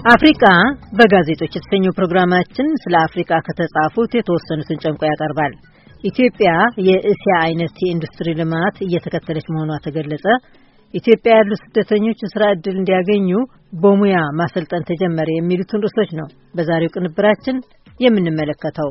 አፍሪካ በጋዜጦች የተሰኘው ፕሮግራማችን ስለ አፍሪካ ከተጻፉት የተወሰኑትን ጨምቆ ያቀርባል። ኢትዮጵያ የእስያ አይነት የኢንዱስትሪ ልማት እየተከተለች መሆኗ ተገለጸ። ኢትዮጵያ ያሉ ስደተኞች ስራ ዕድል እንዲያገኙ በሙያ ማሰልጠን ተጀመረ የሚሉትን ርዕሶች ነው በዛሬው ቅንብራችን የምንመለከተው።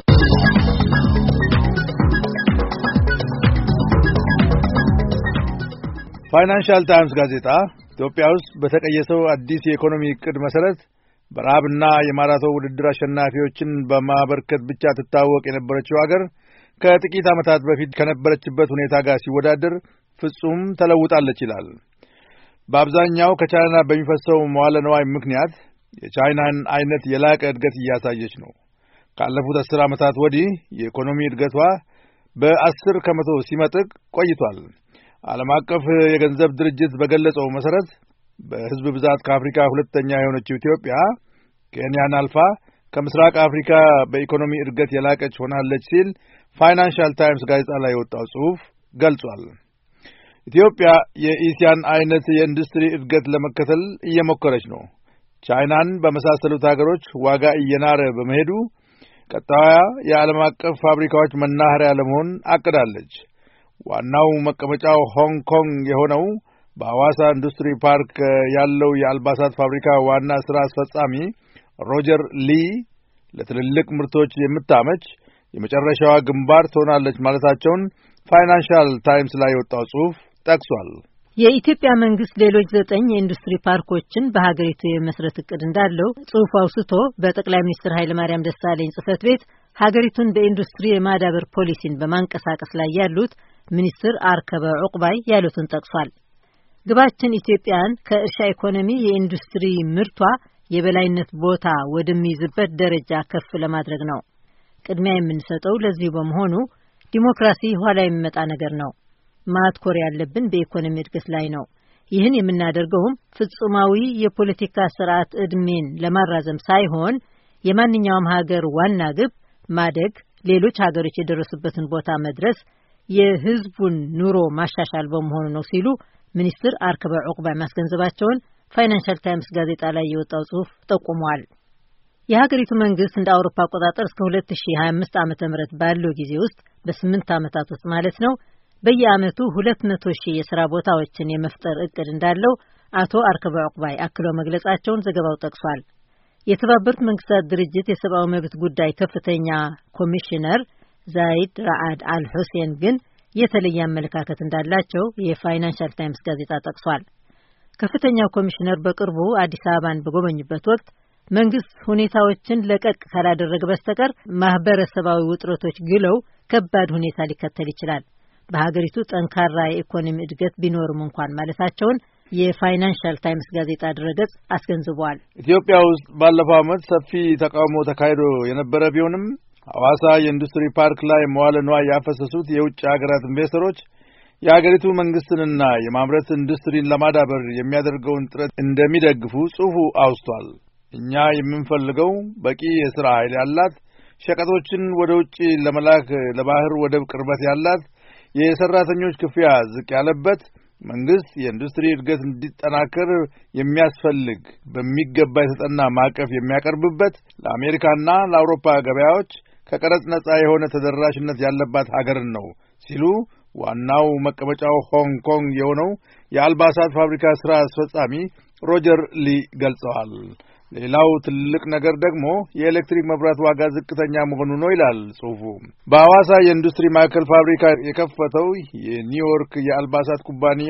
ፋይናንሻል ታይምስ ጋዜጣ ኢትዮጵያ ውስጥ በተቀየሰው አዲስ የኢኮኖሚ እቅድ መሰረት በራብና የማራቶን ውድድር አሸናፊዎችን በማበርከት ብቻ ትታወቅ የነበረችው ሀገር ከጥቂት ዓመታት በፊት ከነበረችበት ሁኔታ ጋር ሲወዳደር ፍጹም ተለውጣለች ይላል። በአብዛኛው ከቻይና በሚፈሰው መዋለ ንዋይ ምክንያት የቻይናን አይነት የላቀ እድገት እያሳየች ነው። ካለፉት 10 ዓመታት ወዲህ የኢኮኖሚ እድገቷ በ10 ከመቶ ሲመጥቅ ቆይቷል። ዓለም አቀፍ የገንዘብ ድርጅት በገለጸው መሰረት በህዝብ ብዛት ከአፍሪካ ሁለተኛ የሆነችው ኢትዮጵያ ኬንያን አልፋ ከምስራቅ አፍሪካ በኢኮኖሚ እድገት የላቀች ሆናለች ሲል ፋይናንሻል ታይምስ ጋዜጣ ላይ የወጣው ጽሑፍ ገልጿል። ኢትዮጵያ የኢሲያን አይነት የኢንዱስትሪ እድገት ለመከተል እየሞከረች ነው። ቻይናን በመሳሰሉት ሀገሮች ዋጋ እየናረ በመሄዱ ቀጣዩ የዓለም አቀፍ ፋብሪካዎች መናኸሪያ ለመሆን አቅዳለች። ዋናው መቀመጫው ሆንግ ኮንግ የሆነው በሐዋሳ ኢንዱስትሪ ፓርክ ያለው የአልባሳት ፋብሪካ ዋና ሥራ አስፈጻሚ ሮጀር ሊ ለትልልቅ ምርቶች የምታመች የመጨረሻዋ ግንባር ትሆናለች ማለታቸውን ፋይናንሻል ታይምስ ላይ የወጣው ጽሑፍ ጠቅሷል። የኢትዮጵያ መንግስት ሌሎች 9 የኢንዱስትሪ ፓርኮችን በሀገሪቱ የመስረት እቅድ እንዳለው ጽሑፍ አውስቶ በጠቅላይ ሚኒስትር ኃይለማርያም ደሳለኝ ጽሕፈት ቤት ሀገሪቱን በኢንዱስትሪ የማዳበር ፖሊሲን በማንቀሳቀስ ላይ ያሉት ሚኒስትር አርከበ ዑቅባይ ያሉትን ጠቅሷል። ግባችን ኢትዮጵያን ከእርሻ ኢኮኖሚ የኢንዱስትሪ ምርቷ የበላይነት ቦታ ወደሚይዝበት ደረጃ ከፍ ለማድረግ ነው። ቅድሚያ የምንሰጠው ለዚህ በመሆኑ ዲሞክራሲ ኋላ የሚመጣ ነገር ነው። ማትኮር ያለብን በኢኮኖሚ እድገት ላይ ነው። ይህን የምናደርገውም ፍጹማዊ የፖለቲካ ስርዓት ዕድሜን ለማራዘም ሳይሆን የማንኛውም ሀገር ዋና ግብ ማደግ፣ ሌሎች ሀገሮች የደረሱበትን ቦታ መድረስ፣ የህዝቡን ኑሮ ማሻሻል በመሆኑ ነው ሲሉ ሚኒስትር አርከበ ዑቅባይ ማስገንዘባቸውን ፋይናንሻል ታይምስ ጋዜጣ ላይ የወጣው ጽሑፍ ጠቁሟል። የሀገሪቱ መንግስት እንደ አውሮፓ አቆጣጠር እስከ 2025 ዓ.ም ባለው ጊዜ ውስጥ በ8 ዓመታት ውስጥ ማለት ነው በየዓመቱ 200,000 የሥራ ቦታዎችን የመፍጠር እቅድ እንዳለው አቶ አርከበ ዑቅባይ አክለው መግለጻቸውን ዘገባው ጠቅሷል። የተባበሩት መንግስታት ድርጅት የሰብአዊ መብት ጉዳይ ከፍተኛ ኮሚሽነር ዛይድ ራአድ አልሁሴን ግን የተለየ አመለካከት እንዳላቸው የፋይናንሻል ታይምስ ጋዜጣ ጠቅሷል። ከፍተኛው ኮሚሽነር በቅርቡ አዲስ አበባን በጎበኙበት ወቅት መንግስት ሁኔታዎችን ለቀቅ ካላደረገ በስተቀር ማህበረሰባዊ ውጥረቶች ግለው ከባድ ሁኔታ ሊከተል ይችላል፣ በሀገሪቱ ጠንካራ የኢኮኖሚ እድገት ቢኖርም እንኳን ማለታቸውን የፋይናንሻል ታይምስ ጋዜጣ ድረገጽ አስገንዝቧል። ኢትዮጵያ ውስጥ ባለፈው ዓመት ሰፊ ተቃውሞ ተካሂዶ የነበረ ቢሆንም ሐዋሳ የኢንዱስትሪ ፓርክ ላይ መዋለ ንዋይ ያፈሰሱት የውጭ ሀገራት ኢንቨስተሮች የሀገሪቱ መንግስትንና የማምረት ኢንዱስትሪን ለማዳበር የሚያደርገውን ጥረት እንደሚደግፉ ጽሑፉ አውስቷል። እኛ የምንፈልገው በቂ የሥራ ኃይል ያላት፣ ሸቀጦችን ወደ ውጭ ለመላክ ለባህር ወደብ ቅርበት ያላት፣ የሰራተኞች ክፍያ ዝቅ ያለበት፣ መንግስት የኢንዱስትሪ እድገት እንዲጠናከር የሚያስፈልግ በሚገባ የተጠና ማዕቀፍ የሚያቀርብበት፣ ለአሜሪካና ለአውሮፓ ገበያዎች ከቀረጽ ነጻ የሆነ ተደራሽነት ያለባት ሀገርን ነው ሲሉ ዋናው መቀመጫው ሆንግ ኮንግ የሆነው የአልባሳት ፋብሪካ ሥራ አስፈጻሚ ሮጀር ሊ ገልጸዋል። ሌላው ትልቅ ነገር ደግሞ የኤሌክትሪክ መብራት ዋጋ ዝቅተኛ መሆኑ ነው ይላል ጽሑፉ። በሐዋሳ የኢንዱስትሪ ማዕከል ፋብሪካ የከፈተው የኒውዮርክ የአልባሳት ኩባንያ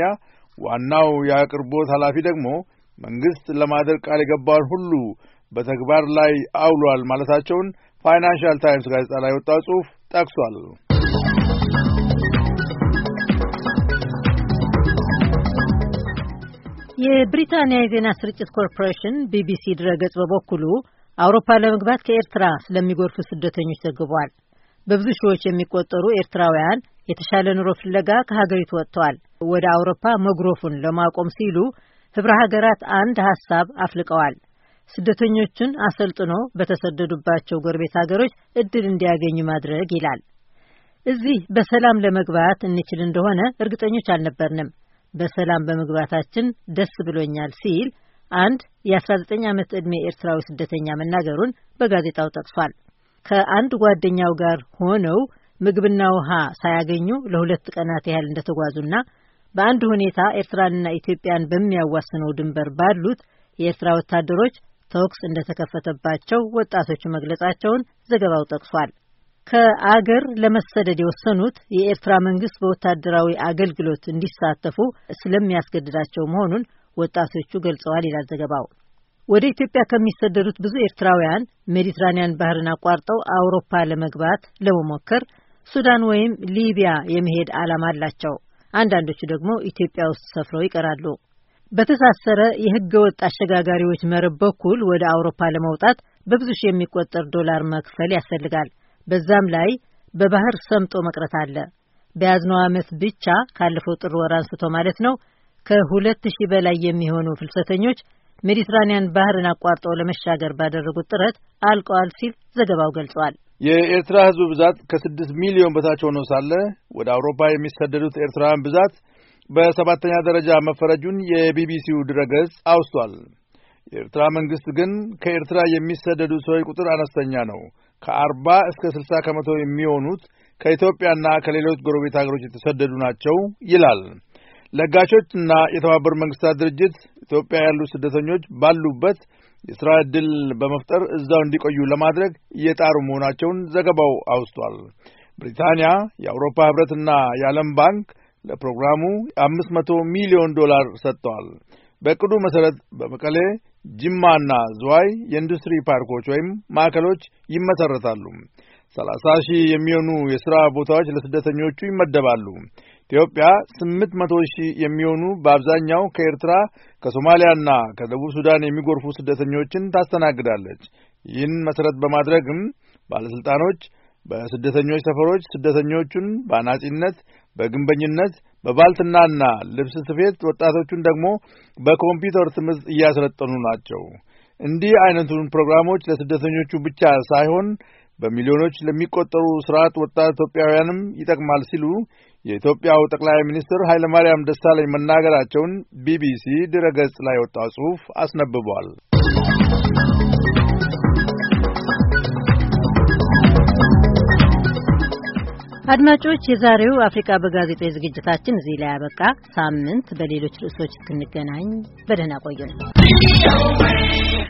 ዋናው የአቅርቦት ኃላፊ ደግሞ መንግስት ለማድረግ ቃል የገባውን ሁሉ በተግባር ላይ አውሏል ማለታቸውን ፋይናንሻል ታይምስ ጋዜጣ ላይ ወጣው ጽሑፍ ጠቅሷል። የብሪታንያ የዜና ስርጭት ኮርፖሬሽን ቢቢሲ ድረገጽ በበኩሉ አውሮፓ ለመግባት ከኤርትራ ስለሚጎርፉ ስደተኞች ዘግቧል። በብዙ ሺዎች የሚቆጠሩ ኤርትራውያን የተሻለ ኑሮ ፍለጋ ከሀገሪቱ ወጥተዋል። ወደ አውሮፓ መግሮፉን ለማቆም ሲሉ ህብረ ሀገራት አንድ ሐሳብ አፍልቀዋል። ስደተኞችን አሰልጥኖ በተሰደዱባቸው ጎረቤት ሀገሮች እድል እንዲያገኙ ማድረግ ይላል። እዚህ በሰላም ለመግባት እንችል እንደሆነ እርግጠኞች አልነበርንም። በሰላም በመግባታችን ደስ ብሎኛል ሲል አንድ የ19 ዓመት ዕድሜ ኤርትራዊ ስደተኛ መናገሩን በጋዜጣው ጠቅሷል። ከአንድ ጓደኛው ጋር ሆነው ምግብና ውሃ ሳያገኙ ለ2 ቀናት ያህል እንደተጓዙና በአንድ ሁኔታ ኤርትራንና ኢትዮጵያን በሚያዋስነው ድንበር ባሉት የኤርትራ ወታደሮች ተኩስ እንደተከፈተባቸው ወጣቶቹ መግለጻቸውን ዘገባው ጠቅሷል። ከአገር ለመሰደድ የወሰኑት የኤርትራ መንግስት በወታደራዊ አገልግሎት እንዲሳተፉ ስለሚያስገድዳቸው መሆኑን ወጣቶቹ ገልጸዋል ይላል ዘገባው። ወደ ኢትዮጵያ ከሚሰደዱት ብዙ ኤርትራውያን ሜዲትራኒያን ባህርን አቋርጠው አውሮፓ ለመግባት ለመሞከር ሱዳን ወይም ሊቢያ የመሄድ ዓላማ አላቸው። አንዳንዶቹ ደግሞ ኢትዮጵያ ውስጥ ሰፍረው ይቀራሉ። በተሳሰረ የህገ ወጥ አሸጋጋሪዎች መረብ በኩል ወደ አውሮፓ ለመውጣት በብዙ ሺህ የሚቆጠር ዶላር መክፈል ያስፈልጋል። በዛም ላይ በባህር ሰምጦ መቅረት አለ። በያዝነው ዓመት ብቻ ካለፈው ጥር ወር አንስቶ ማለት ነው ከ2000 በላይ የሚሆኑ ፍልሰተኞች ሜዲትራኒያን ባህርን አቋርጠው ለመሻገር ባደረጉት ጥረት አልቀዋል ሲል ዘገባው ገልጿል። የኤርትራ ህዝብ ብዛት ከ6 ሚሊዮን በታች ሆኖ ሳለ ወደ አውሮፓ የሚሰደዱት ኤርትራውያን ብዛት በ7ኛ ደረጃ መፈረጁን የቢቢሲው ድረገጽ አውስቷል። የኤርትራ መንግስት ግን ከኤርትራ የሚሰደዱ ሰዎች ቁጥር አነስተኛ ነው፣ ከ40 እስከ 60 ከመቶ የሚሆኑት ከኢትዮጵያና ከሌሎች ጎረቤት ሀገሮች የተሰደዱ ናቸው ይላል። ለጋሾችና የተባበሩት መንግስታት ድርጅት ኢትዮጵያ ያሉ ስደተኞች ባሉበት የሥራ ዕድል በመፍጠር እዛው እንዲቆዩ ለማድረግ እየጣሩ መሆናቸውን ዘገባው አውስቷል። ብሪታንያ፣ የአውሮፓ ህብረትና የዓለም ባንክ ለፕሮግራሙ $500 ሚሊዮን ሰጥተዋል። በእቅዱ መሰረት በመቀሌ፣ ጅማና ዝዋይ የኢንዱስትሪ ፓርኮች ወይም ማዕከሎች ይመሰረታሉ። 30,000 የሚሆኑ የሥራ ቦታዎች ለስደተኞቹ ይመደባሉ። ኢትዮጵያ 800,000 የሚሆኑ በአብዛኛው ከኤርትራ፣ ከሶማሊያና ከደቡብ ሱዳን የሚጎርፉ ስደተኞችን ታስተናግዳለች። ይህን መሰረት በማድረግም ባለስልጣኖች በስደተኞች ሰፈሮች ስደተኞቹን በአናጺነት፣ በግንበኝነት፣ በባልትናና ልብስ ስፌት፣ ወጣቶቹን ደግሞ በኮምፒውተር ትምህርት እያሰለጠኑ ናቸው። እንዲህ አይነቱን ፕሮግራሞች ለስደተኞቹ ብቻ ሳይሆን በሚሊዮኖች ለሚቆጠሩ ስርዓት ወጣት ኢትዮጵያውያንም ይጠቅማል ሲሉ የኢትዮጵያው ጠቅላይ ሚኒስትር ኃይለማርያም ደሳለኝ መናገራቸውን ቢቢሲ ድረገጽ ላይ ወጣው ጽሑፍ አስነብቧል። አድማጮች፣ የዛሬው አፍሪካ በጋዜጦች ዝግጅታችን እዚህ ላይ ያበቃ። ሳምንት በሌሎች ርዕሶች እስክንገናኝ በደህና ቆዩን።